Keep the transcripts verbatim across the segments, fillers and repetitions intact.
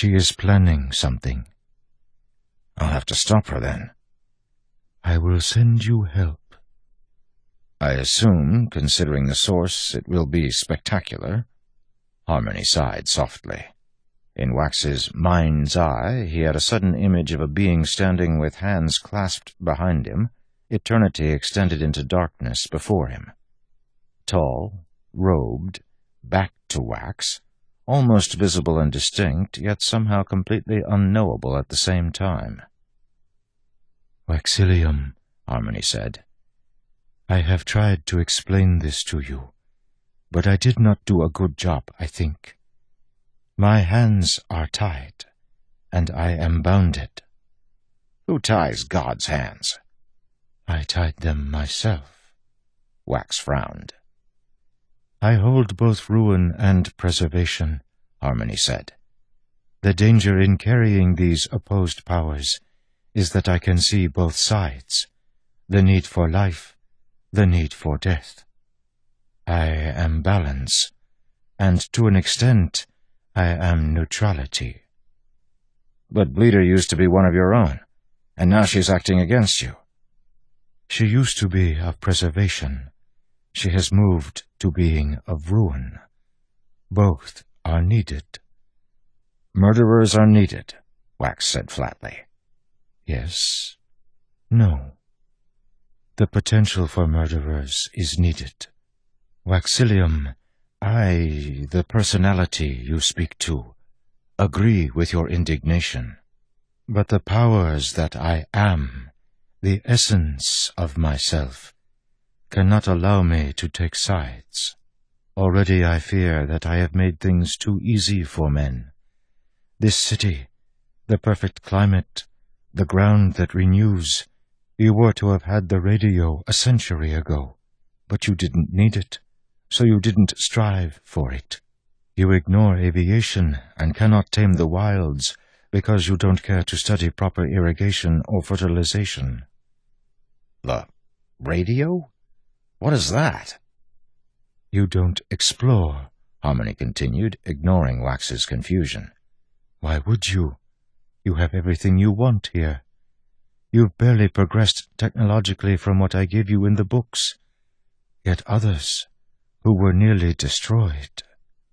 She is planning something. I'll have to stop her then. I will send you help. I assume, considering the source, it will be spectacular. Harmony sighed softly. In Wax's mind's eye, he had a sudden image of a being standing with hands clasped behind him, eternity extended into darkness before him. Tall, robed, back to Wax, almost visible and distinct, yet somehow completely unknowable at the same time. Waxilium, Harmony said, I have tried to explain this to you, but I did not do a good job, I think. My hands are tied, and I am bounded. Who ties God's hands? I tied them myself. Wax frowned. I hold both ruin and preservation, Harmony said. The danger in carrying these opposed powers is that I can see both sides, the need for life, the need for death. I am balance, and to an extent, I am neutrality. But Bleeder used to be one of your own, and now she's acting against you. She used to be of preservation. She has moved to being of ruin. Both are needed. Murderers are needed, Wax said flatly. Yes. No. The potential for murderers is needed. Waxilium, I, the personality you speak to, agree with your indignation. But the powers that I am, the essence of myself, cannot allow me to take sides. Already I fear that I have made things too easy for men. This city, the perfect climate, the ground that renews, you were to have had the radio a century ago, but you didn't need it, so you didn't strive for it. You ignore aviation and cannot tame the wilds because you don't care to study proper irrigation or fertilization. The radio? What is that? You don't explore, Harmony continued, ignoring Wax's confusion. Why would you? You have everything you want here. You've barely progressed technologically from what I give you in the books. Yet others, who were nearly destroyed.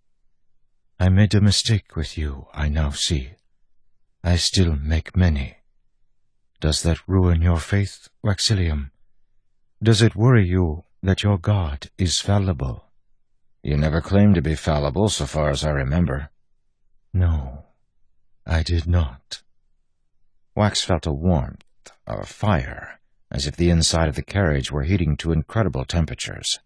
I made a mistake with you, I now see. I still make many. Does that ruin your faith, Waxilium? Does it worry you that your God is fallible? You never claimed to be fallible, so far as I remember. No, I did not. Wax felt a warmth, a fire, as if the inside of the carriage were heating to incredible temperatures.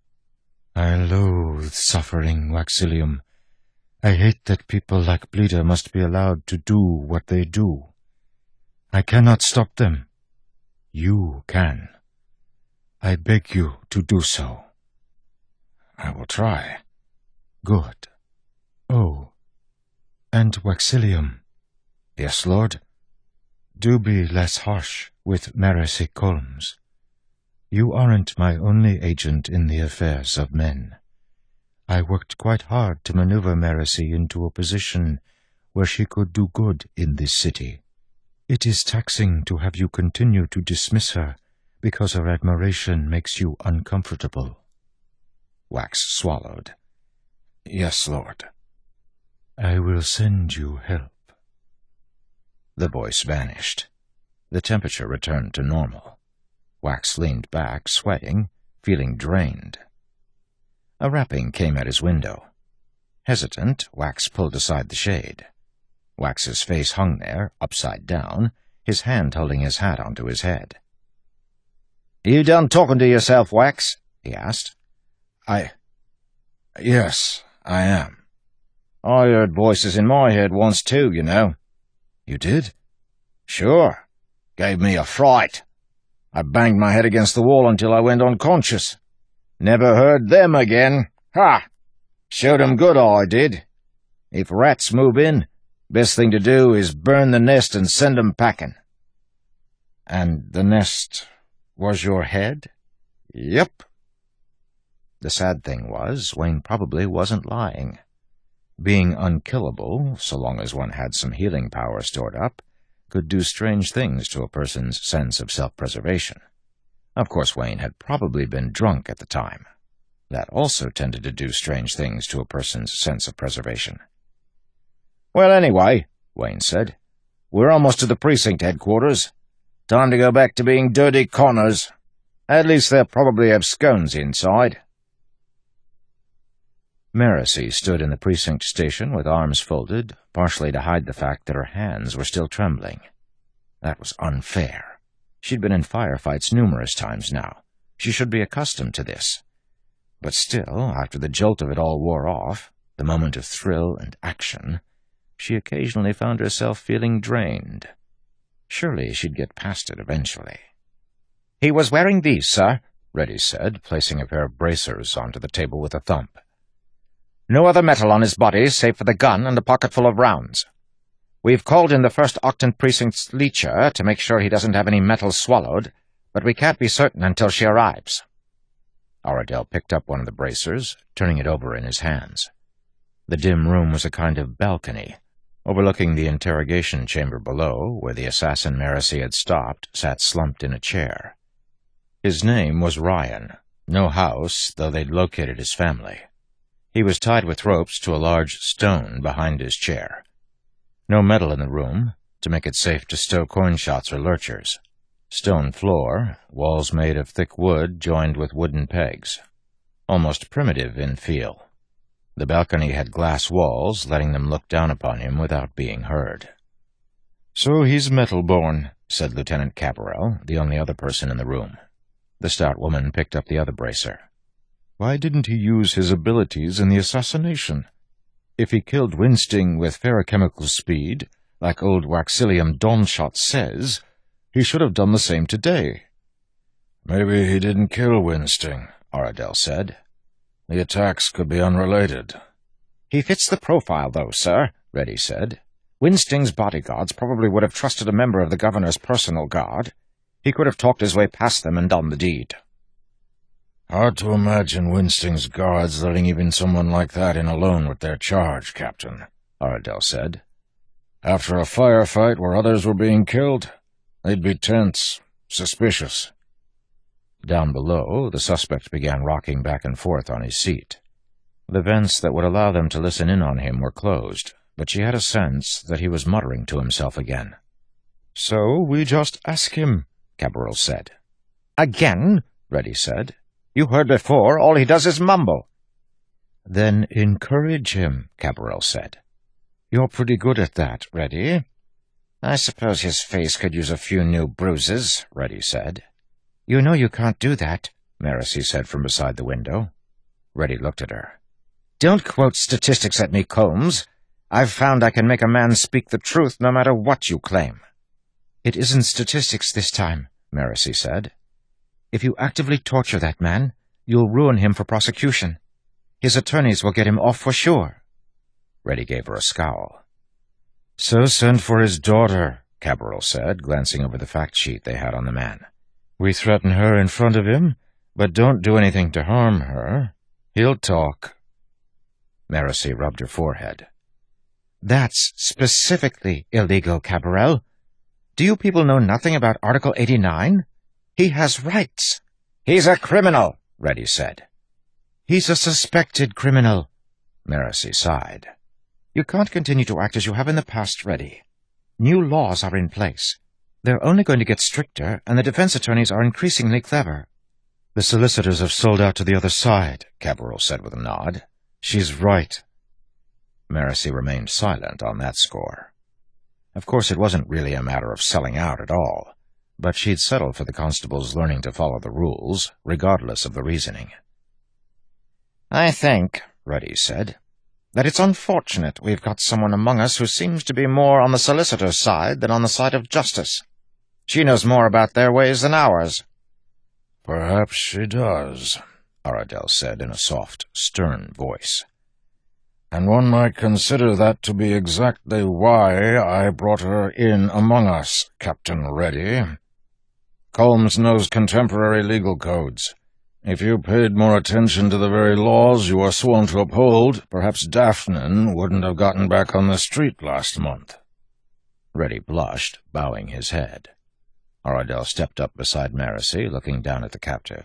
I loathe suffering, Waxilium. I hate that people like Bleeder must be allowed to do what they do. I cannot stop them. You can. I beg you to do so. I will try. Good. Oh, and Waxilium. Yes, Lord? Do be less harsh with Marasi Colmes. You aren't my only agent in the affairs of men. I worked quite hard to maneuver Marasi into a position where she could do good in this city. It is taxing to have you continue to dismiss her because her admiration makes you uncomfortable. Wax swallowed. Yes, Lord. I will send you help. The voice vanished. The temperature returned to normal. Wax leaned back, sweating, feeling drained. A rapping came at his window. Hesitant, Wax pulled aside the shade. Wax's face hung there, upside down, his hand holding his hat onto his head. "You done talking to yourself, Wax?" he asked. I... Yes, I am. I heard voices in my head once too, you know. You did? Sure. Gave me a fright. I banged my head against the wall until I went unconscious. Never heard them again. Ha! Showed 'em good, I did. If rats move in, best thing to do is burn the nest and send 'em packing. And the nest was your head? Yep. The sad thing was, Wayne probably wasn't lying. being unkillable, so long as one had some healing power stored up, could do strange things to a person's sense of self-preservation. Of course, Wayne had probably been drunk at the time. That also tended to do strange things to a person's sense of preservation. "Well, anyway," Wayne said, "we're almost to the precinct headquarters. Time to go back to being dirty Connors. At least they'll probably have scones inside." Marasi stood in the precinct station with arms folded, partially to hide the fact that her hands were still trembling. That was unfair. She'd been in firefights numerous times now. She should be accustomed to this. But still, after the jolt of it all wore off, the moment of thrill and action, she occasionally found herself feeling drained. Surely she'd get past it eventually. "He was wearing these, sir," Reddy said, placing a pair of bracers onto the table with a thump. "No other metal on his body save for the gun and a pocketful of rounds. We've called in the first Octon Precinct's leecher to make sure he doesn't have any metal swallowed, but we can't be certain until she arrives." Aradel picked up one of the bracers, turning it over in his hands. The dim room was a kind of balcony. Overlooking the interrogation chamber below, where the assassin Marasi had stopped, sat slumped in a chair. His name was Ryan. No house, though they'd located his family. He was tied with ropes to a large stone behind his chair. No metal in the room, to make it safe to stow coin shots or lurchers. Stone floor, walls made of thick wood joined with wooden pegs. Almost primitive in feel. The balcony had glass walls, letting them look down upon him without being heard. "So he's metal-born," said Lieutenant Cabral, the only other person in the room. The stout woman picked up the other bracer. "Why didn't he use his abilities in the assassination? If he killed Winsting with ferrochemical speed, like old Waxilium Dawnshot says, he should have done the same today." "Maybe he didn't kill Winsting," Aradel said. "The attacks could be unrelated." "He fits the profile, though, sir," Reddy said. "Winsting's bodyguards probably would have trusted a member of the governor's personal guard. He could have talked his way past them and done the deed." "Hard to imagine Winsting's guards letting even someone like that in alone with their charge, Captain," Aradel said. "After a firefight where others were being killed, they'd be tense, suspicious." Down below, the suspect began rocking back and forth on his seat. The vents that would allow them to listen in on him were closed, but she had a sense that he was muttering to himself again. "So we just ask him," Cabral said. "Again?" Reddy said. "You heard before, all he does is mumble." "Then encourage him," Cabral said. "You're pretty good at that, Reddy." "I suppose his face could use a few new bruises," Reddy said. "You know you can't do that," Marasi said from beside the window. Reddy looked at her. "Don't quote statistics at me, Combs. I've found I can make a man speak the truth no matter what you claim." "It isn't statistics this time," Marasi said. "If you actively torture that man, you'll ruin him for prosecution. His attorneys will get him off for sure." Reddy gave her a scowl. "So send for his daughter," Cabral said, glancing over the fact sheet they had on the man. "We threaten her in front of him, but don't do anything to harm her. He'll talk." Marasi rubbed her forehead. "That's specifically illegal, Cabral. Do you people know nothing about Article eighty-nine? He has rights." "He's a criminal," Reddy said. "He's a suspected criminal," Marasi sighed. "You can't continue to act as you have in the past, Reddy. New laws are in place. They're only going to get stricter, and the defense attorneys are increasingly clever." "The solicitors have sold out to the other side," Cabral said with a nod. "She's right." Marasi remained silent on that score. Of course, it wasn't really a matter of selling out at all, but she'd settled for the constables learning to follow the rules, regardless of the reasoning. "I think," Reddy said, "that it's unfortunate we've got someone among us who seems to be more on the solicitor's side than on the side of justice. She knows more about their ways than ours." "Perhaps she does," Aradel said in a soft, stern voice. "And one might consider that to be exactly why I brought her in among us, Captain Reddy. Colmes knows contemporary legal codes. If you paid more attention to the very laws you are sworn to uphold, perhaps Daphne wouldn't have gotten back on the street last month." Reddy blushed, bowing his head. Aradel stepped up beside Marasi, looking down at the captive.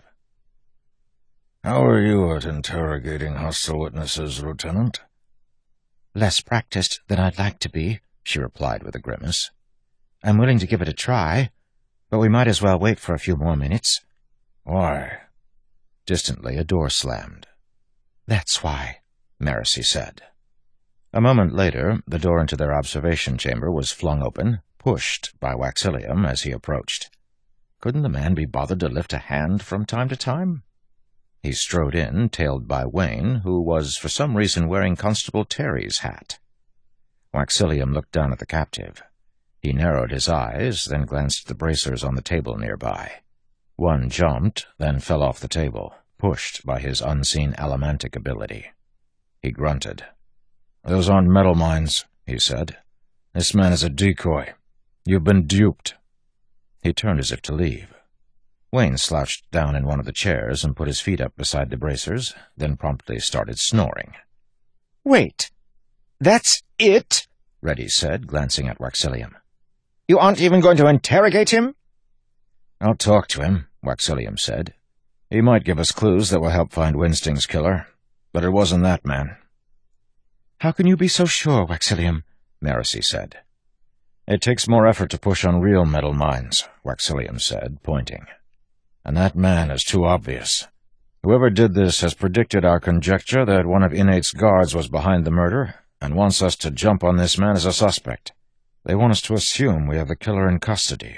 "How are you at interrogating hostile witnesses, Lieutenant?" "Less practiced than I'd like to be," she replied with a grimace. "I'm willing to give it a try, but we might as well wait for a few more minutes." "Why?" Distantly, a door slammed. "That's why," Marasi said. A moment later, the door into their observation chamber was flung open, pushed by Waxilium as he approached. Couldn't the man be bothered to lift a hand from time to time? He strode in, tailed by Wayne, who was for some reason wearing Constable Terry's hat. Waxilium looked down at the captive. He narrowed his eyes, then glanced at the bracers on the table nearby. One jumped, then fell off the table, pushed by his unseen allomantic ability. He grunted. "Those aren't metal mines," he said. "This man is a decoy. You've been duped." He turned as if to leave. Wayne slouched down in one of the chairs and put his feet up beside the bracers, then promptly started snoring. "Wait! That's it?" Reddy said, glancing at Waxilium. "You aren't even going to interrogate him?" "I'll talk to him," Waxilium said. "He might give us clues that will help find Winsting's killer, but it wasn't that man." "How can you be so sure, Waxilium?" Marasi said. "It takes more effort to push on real metal mines," Waxilium said, pointing. "And that man is too obvious. Whoever did this has predicted our conjecture that one of Innate's guards was behind the murder and wants us to jump on this man as a suspect. They want us to assume we have the killer in custody.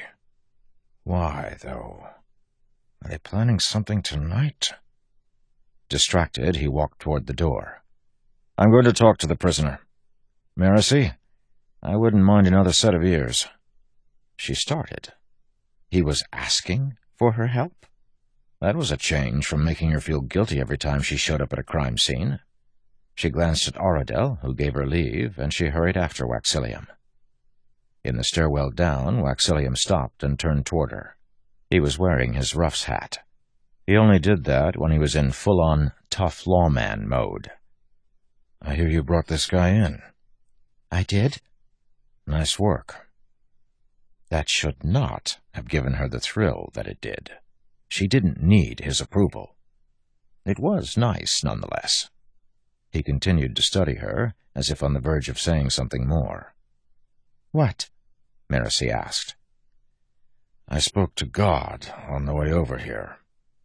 Why, though? Are they planning something tonight?" Distracted, he walked toward the door. "I'm going to talk to the prisoner. Marasi, I wouldn't mind another set of ears." She started. He was asking for her help? That was a change from making her feel guilty every time she showed up at a crime scene. She glanced at Aradel, who gave her leave, and she hurried after Waxilium. In the stairwell down, Waxilium stopped and turned toward her. He was wearing his rough's hat. He only did that when he was in full-on tough lawman mode. "I hear you brought this guy in." "I did." "Nice work." That should not have given her the thrill that it did. She didn't need his approval. It was nice, nonetheless. He continued to study her, as if on the verge of saying something more. "What?" Marasi asked. "I spoke to God on the way over here."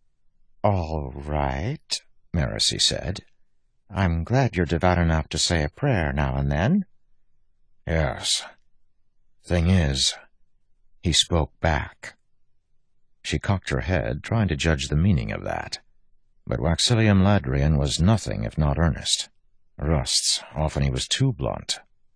"All right," Marasi said. "I'm glad you're devout enough to say a prayer now and then." "Yes. Thing is," he spoke back. She cocked her head, trying to judge the meaning of that. But Waxilium Ladrian was nothing if not earnest. Rusts, often he was too blunt.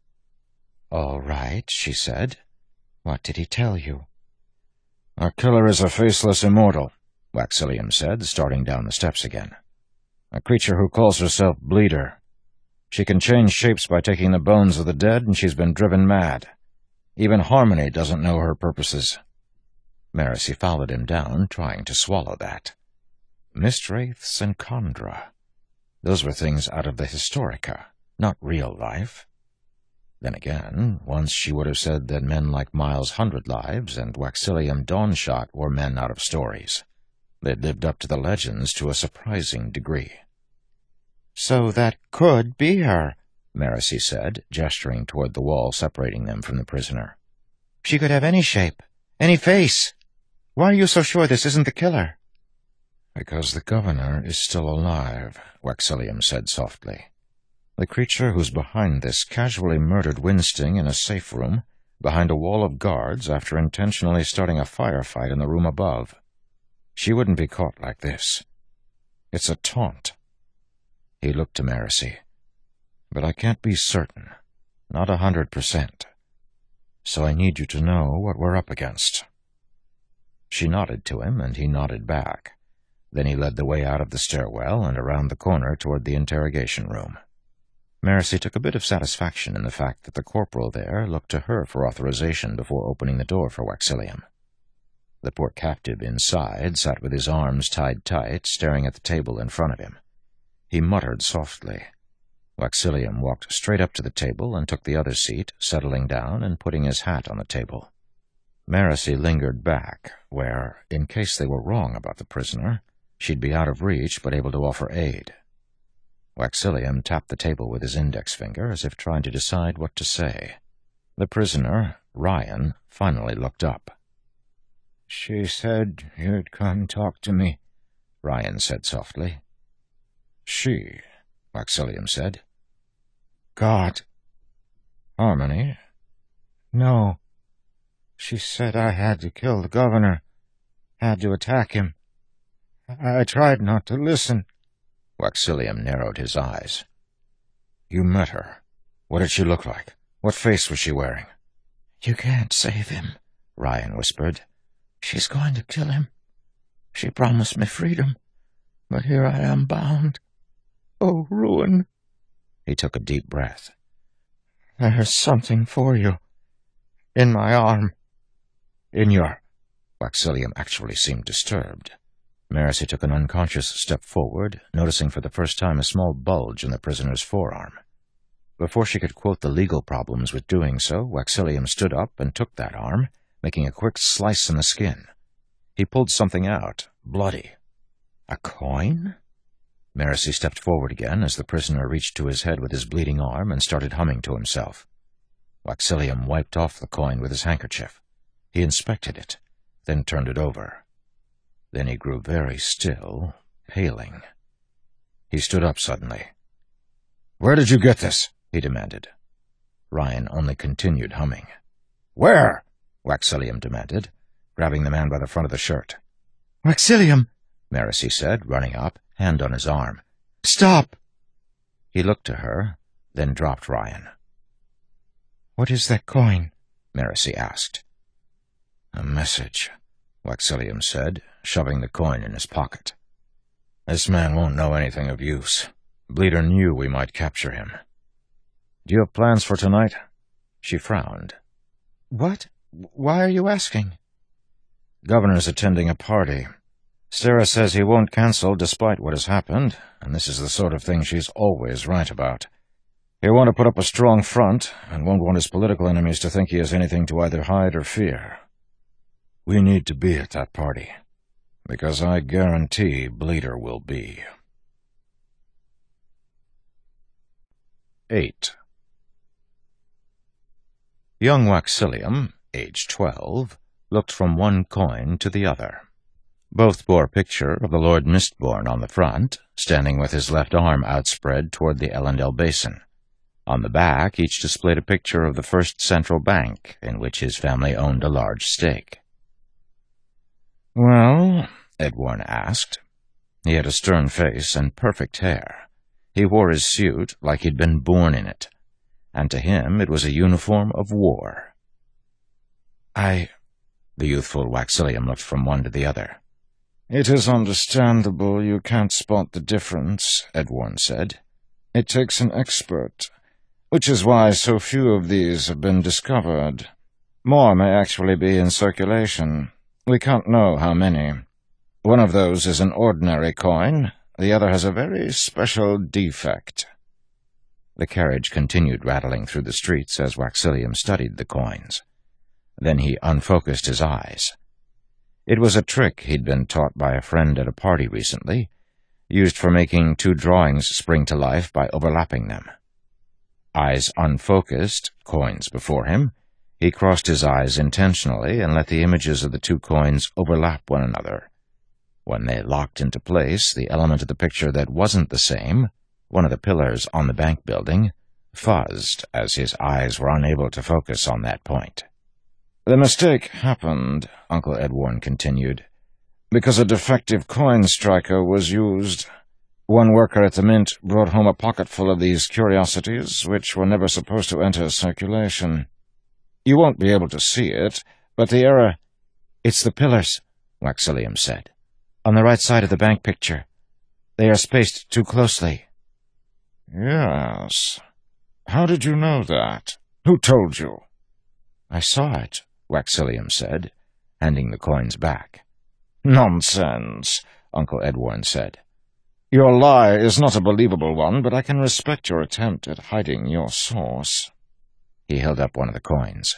"All right," she said. "What did he tell you?" "Our killer is a faceless immortal," Waxilium said, starting down the steps again. "A creature who calls herself Bleeder. She can change shapes by taking the bones of the dead, and she's been driven mad. Even Harmony doesn't know her purposes." Marasi followed him down, trying to swallow that. Mistwraiths and Kandra. Those were things out of the Historica, not real life. Then again, once she would have said that men like Miles Hundredlives and Waxilium Dawnshot were men out of stories. They'd lived up to the legends to a surprising degree. "So that could be her," Marasi said, gesturing toward the wall separating them from the prisoner. "She could have any shape, any face. Why are you so sure this isn't the killer?" "Because the governor is still alive," Waxilium said softly. "The creature who's behind this casually murdered Winsting in a safe room, behind a wall of guards after intentionally starting a firefight in the room above. She wouldn't be caught like this. It's a taunt." He looked to Marasi. "But I can't be certain. Not a hundred percent. So I need you to know what we're up against." She nodded to him, and he nodded back. Then he led the way out of the stairwell and around the corner toward the interrogation room. Marasi took a bit of satisfaction in the fact that the corporal there looked to her for authorization before opening the door for Waxilium. The poor captive inside sat with his arms tied tight, staring at the table in front of him. He muttered softly. Waxilium walked straight up to the table and took the other seat, settling down and putting his hat on the table. Marasi lingered back, where, in case they were wrong about the prisoner, she'd be out of reach but able to offer aid. Waxilium tapped the table with his index finger as if trying to decide what to say. The prisoner, Ryan, finally looked up. "She said you'd come talk to me," Ryan said softly. "She," Waxilium said. "God." "Harmony?" "No. She said I had to kill the governor, had to attack him. I, I tried not to listen." Waxilium narrowed his eyes. "You met her. What did she look like? What face was she wearing?" "You can't save him," Ryan whispered. "She's going to kill him. She promised me freedom, but here I am bound. Oh, ruin." He took a deep breath. "There's something for you. In my arm." "In your—" Waxilium actually seemed disturbed. Marasi took an unconscious step forward, noticing for the first time a small bulge in the prisoner's forearm. Before she could quote the legal problems with doing so, Waxilium stood up and took that arm, making a quick slice in the skin. He pulled something out, bloody. A coin? Marasi stepped forward again as the prisoner reached to his head with his bleeding arm and started humming to himself. Waxilium wiped off the coin with his handkerchief. He inspected it, then turned it over. Then he grew very still, paling. He stood up suddenly. "Where did you get this?" he demanded. Ryan only continued humming. "Where?" Waxilium demanded, grabbing the man by the front of the shirt. "Waxilium," Marasi said, running up, hand on his arm. "Stop!" He looked to her, then dropped Ryan. "What is that coin?" Marasi asked. "A message," Waxilium said, shoving the coin in his pocket. "This man won't know anything of use. Bleeder knew we might capture him. Do you have plans for tonight?" She frowned. "What? Why are you asking?" "Governor's attending a party. Sarah says he won't cancel despite what has happened, and this is the sort of thing she's always right about. He'll want to put up a strong front, and won't want his political enemies to think he has anything to either hide or fear. We need to be at that party, because I guarantee Bleeder will be." Eight. Young Waxilium, age twelve, looked from one coin to the other. Both bore a picture of the Lord Mistborn on the front, standing with his left arm outspread toward the Elendel Basin. On the back, each displayed a picture of the First Central Bank, in which his family owned a large stake. "Well?" Edwarn asked. He had a stern face and perfect hair. He wore his suit like he'd been born in it, and to him it was a uniform of war. "I—" The youthful Waxilium looked from one to the other. "It is understandable you can't spot the difference," Edwarn said. "It takes an expert, which is why so few of these have been discovered. More may actually be in circulation. We can't know how many. One of those is an ordinary coin. The other has a very special defect." The carriage continued rattling through the streets as Waxilium studied the coins. Then he unfocused his eyes. It was a trick he'd been taught by a friend at a party recently, used for making two drawings spring to life by overlapping them. Eyes unfocused, coins before him, he crossed his eyes intentionally and let the images of the two coins overlap one another. When they locked into place, the element of the picture that wasn't the same, one of the pillars on the bank building, fuzzed as his eyes were unable to focus on that point. "The mistake happened," Uncle Edwarn continued, "because a defective coin striker was used. One worker at the Mint brought home a pocketful of these curiosities, which were never supposed to enter circulation. You won't be able to see it, but the error—" "It's the pillars," Waxilium said. "On the right side of the bank picture. They are spaced too closely." "Yes. How did you know that? Who told you?" "I saw it," Waxilium said, handing the coins back. "Nonsense," Uncle Edwarn said. "Your lie is not a believable one, but I can respect your attempt at hiding your source." He held up one of the coins.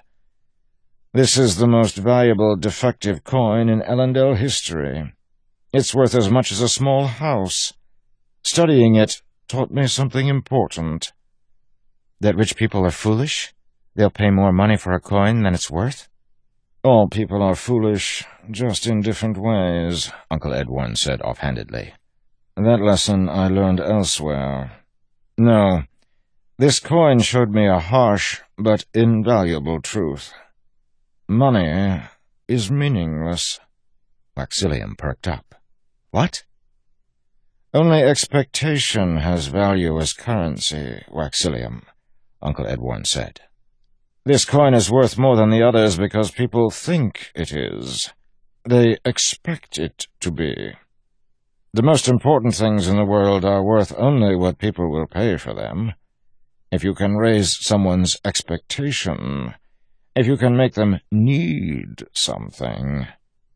"This is the most valuable defective coin in Elendel history. It's worth as much as a small house. Studying it taught me something important." "That rich people are foolish? They'll pay more money for a coin than it's worth?" "All people are foolish, just in different ways," Uncle Edwarn said offhandedly. "That lesson I learned elsewhere. No, this coin showed me a harsh but invaluable truth. Money is meaningless." Waxillium perked up. "What?" "Only expectation has value as currency, Waxillium," Uncle Edwarn said. "This coin is worth more than the others because people think it is. They expect it to be. The most important things in the world are worth only what people will pay for them. If you can raise someone's expectation, if you can make them need something,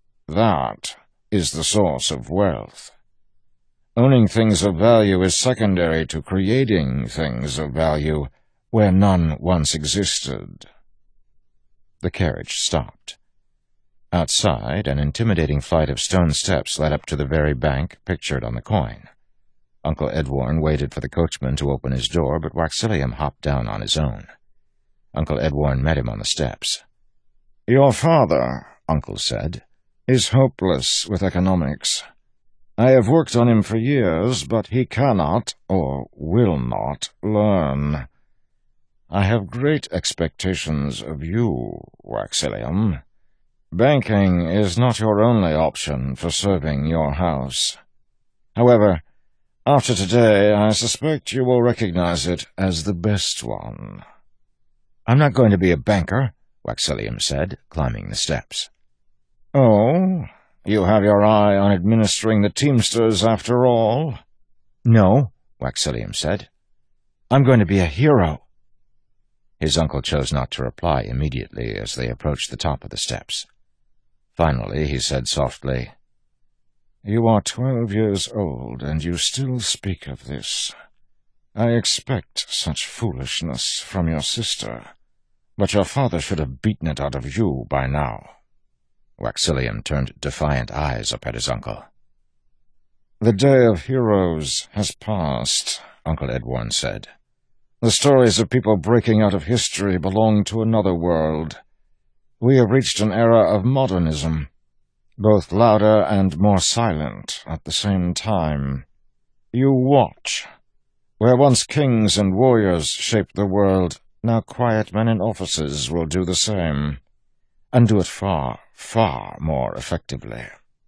that is the source of wealth. Owning things of value is secondary to creating things of value where none once existed." The carriage stopped. Outside, an intimidating flight of stone steps led up to the very bank pictured on the coin. Uncle Edwarn waited for the coachman to open his door, but Waxillium hopped down on his own. Uncle Edwarn met him on the steps. "Your father," Uncle said, "is hopeless with economics. I have worked on him for years, but he cannot, or will not, learn. I have great expectations of you, Waxillium. Banking is not your only option for serving your house. However, after today, I suspect you will recognize it as the best one." "I'm not going to be a banker," Waxillium said, climbing the steps. "Oh, you have your eye on administering the Teamsters after all?" "No," Waxillium said. "I'm going to be a hero." His uncle chose not to reply immediately as they approached the top of the steps. Finally, he said softly, "You are twelve years old, and you still speak of this. I expect such foolishness from your sister, but your father should have beaten it out of you by now." Waxillium turned defiant eyes up at his uncle. "The day of heroes has passed," Uncle Edwarn said. "The stories of people breaking out of history belong to another world. We have reached an era of modernism, both louder and more silent at the same time. You watch. Where once kings and warriors shaped the world, now quiet men in offices will do the same, and do it far, far more effectively."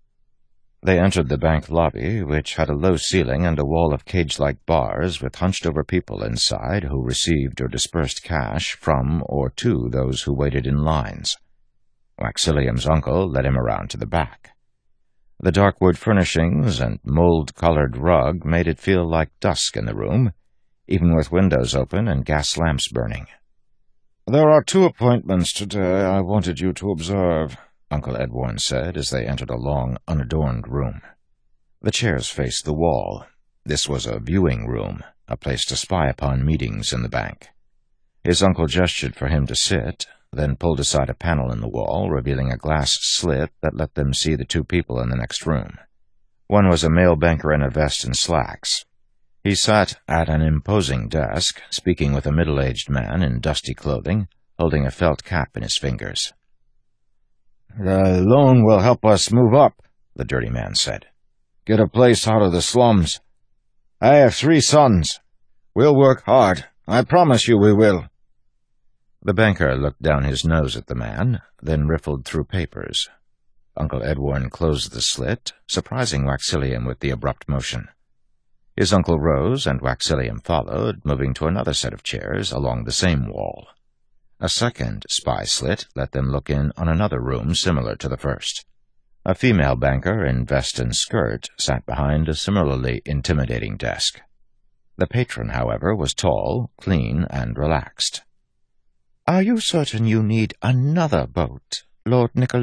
They entered the bank lobby, which had a low ceiling and a wall of cage-like bars with hunched-over people inside who received or dispersed cash from or to those who waited in lines. Waxillium's uncle led him around to the back. The dark wood furnishings and mold-colored rug made it feel like dusk in the room, even with windows open and gas lamps burning. "There are two appointments today I wanted you to observe," Uncle Edwarn said as they entered a long, unadorned room. The chairs faced the wall. This was a viewing room, a place to spy upon meetings in the bank. His uncle gestured for him to sit, then pulled aside a panel in the wall, revealing a glass slit that let them see the two people in the next room. One was a male banker in a vest and slacks. He sat at an imposing desk, speaking with a middle-aged man in dusty clothing, holding a felt cap in his fingers. "The loan will help us move up," the dirty man said. "Get a place out of the slums. I have three sons. We'll work hard. I promise you we will." The banker looked down his nose at the man, then riffled through papers. Uncle Edwarn closed the slit, surprising Waxillium with the abrupt motion. His uncle rose, and Waxillium followed, moving to another set of chairs along the same wall. A second spy slit let them look in on another room similar to the first. A female banker in vest and skirt sat behind a similarly intimidating desk. The patron, however, was tall, clean, and relaxed. "Are you certain you need another boat, Lord Niccolin?"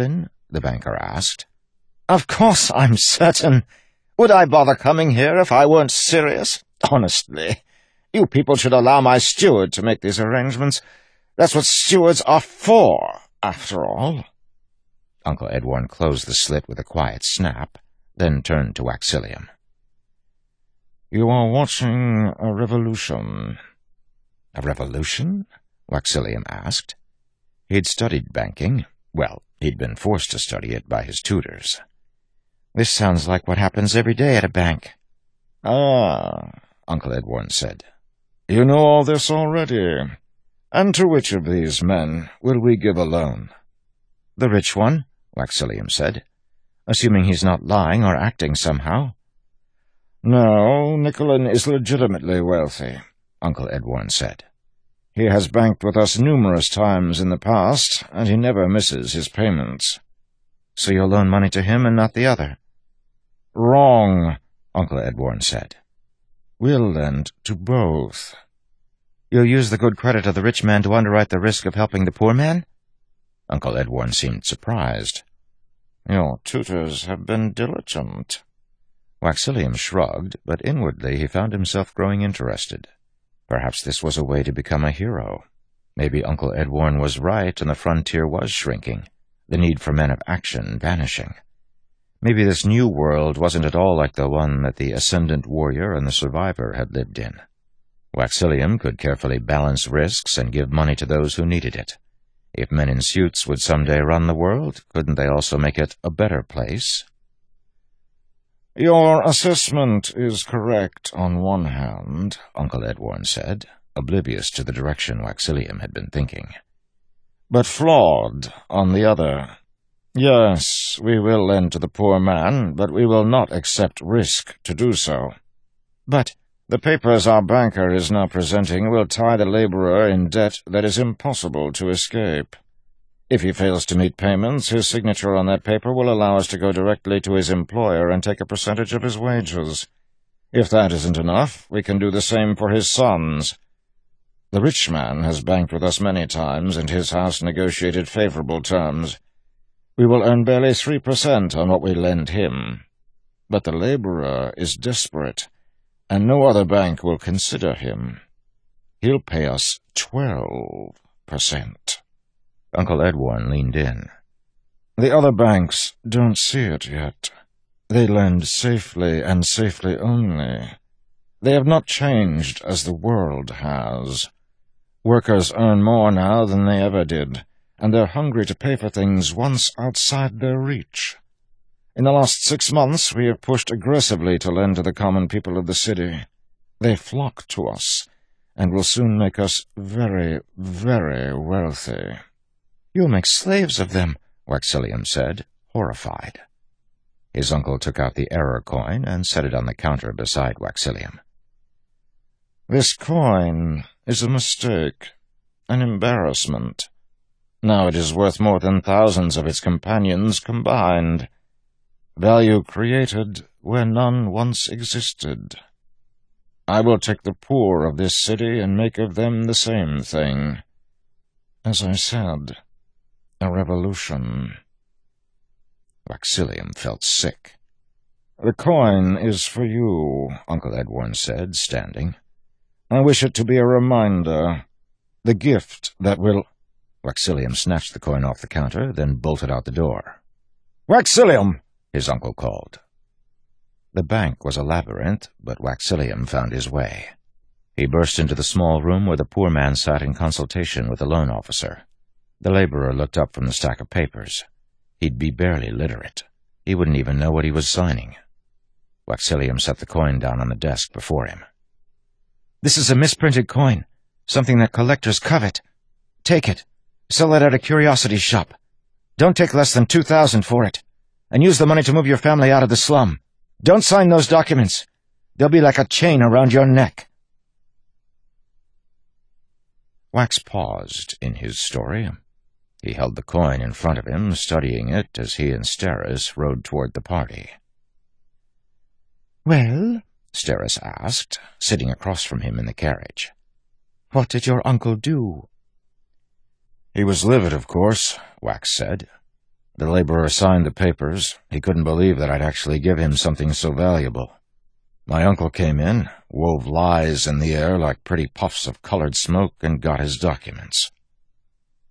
the banker asked. "Of course I'm certain. Would I bother coming here if I weren't serious? Honestly, you people should allow my steward to make these arrangements. That's what stewards are for, after all." Uncle Edwarn closed the slit with a quiet snap, then turned to Waxilium. "You are watching a revolution." "A revolution?" Waxilium asked. He'd studied banking. Well, he'd been forced to study it by his tutors. "This sounds like what happens every day at a bank." "Ah," Uncle Edwarn said. "You know all this already. And to which of these men will we give a loan?" "The rich one," Waxilium said, "assuming he's not lying or acting somehow." "No, Nicolin is legitimately wealthy," Uncle Edwarn said. "He has banked with us numerous times in the past, and he never misses his payments." "So you'll loan money to him and not the other?" "Wrong," Uncle Edwarn said. "We'll lend to both." "You'll use the good credit of the rich man to underwrite the risk of helping the poor man?" Uncle Edwarn seemed surprised. "Your tutors have been diligent." Waxilium shrugged, but inwardly he found himself growing interested. Perhaps this was a way to become a hero. Maybe Uncle Edwarn was right and the frontier was shrinking, the need for men of action vanishing. Maybe this new world wasn't at all like the one that the ascendant warrior and the survivor had lived in. Waxilium could carefully balance risks and give money to those who needed it. If men in suits would someday run the world, couldn't they also make it a better place? "Your assessment is correct on one hand," Uncle Edwarn said, oblivious to the direction Waxilium had been thinking. "But flawed on the other. Yes, we will lend to the poor man, but we will not accept risk to do so." "But the papers our banker is now presenting will tie the laborer in debt that is impossible to escape. If he fails to meet payments, his signature on that paper will allow us to go directly to his employer and take a percentage of his wages. If that isn't enough, we can do the same for his sons. The rich man has banked with us many times, and his house negotiated favorable terms. We will earn barely three percent on what we lend him. But the laborer is desperate, and no other bank will consider him. He'll pay us twelve percent. Uncle Edwarn leaned in. "The other banks don't see it yet. They lend safely and safely only. They have not changed as the world has. Workers earn more now than they ever did, and they're hungry to pay for things once outside their reach. In the last six months we have pushed aggressively to lend to the common people of the city. They flock to us, and will soon make us very, very wealthy." "You'll make slaves of them," Waxilium said, horrified. His uncle took out the error coin and set it on the counter beside Waxilium. "This coin is a mistake, an embarrassment. Now it is worth more than thousands of its companions combined. Value created where none once existed. I will take the poor of this city and make of them the same thing. As I said, a revolution." Waxilium felt sick. "The coin is for you," Uncle Edwarn said, standing. "I wish it to be a reminder, the gift that will—" Waxilium snatched the coin off the counter, then bolted out the door. "Waxilium!" his uncle called. The bank was a labyrinth, but Waxilium found his way. He burst into the small room where the poor man sat in consultation with the loan officer. The laborer looked up from the stack of papers. He'd be barely literate. He wouldn't even know what he was signing. Waxilium set the coin down on the desk before him. "This is a misprinted coin, something that collectors covet. Take it. Sell it at a curiosity shop. Don't take less than two thousand for it. And use the money to move your family out of the slum. Don't sign those documents. They'll be like a chain around your neck." Wax paused in his story. He held the coin in front of him, studying it as he and Steris rode toward the party. "Well?" Steris asked, sitting across from him in the carriage. "What did your uncle do?" "He was livid, of course," Wax said. The laborer signed the papers. He couldn't believe that I'd actually give him something so valuable. My uncle came in, wove lies in the air like pretty puffs of colored smoke, and got his documents.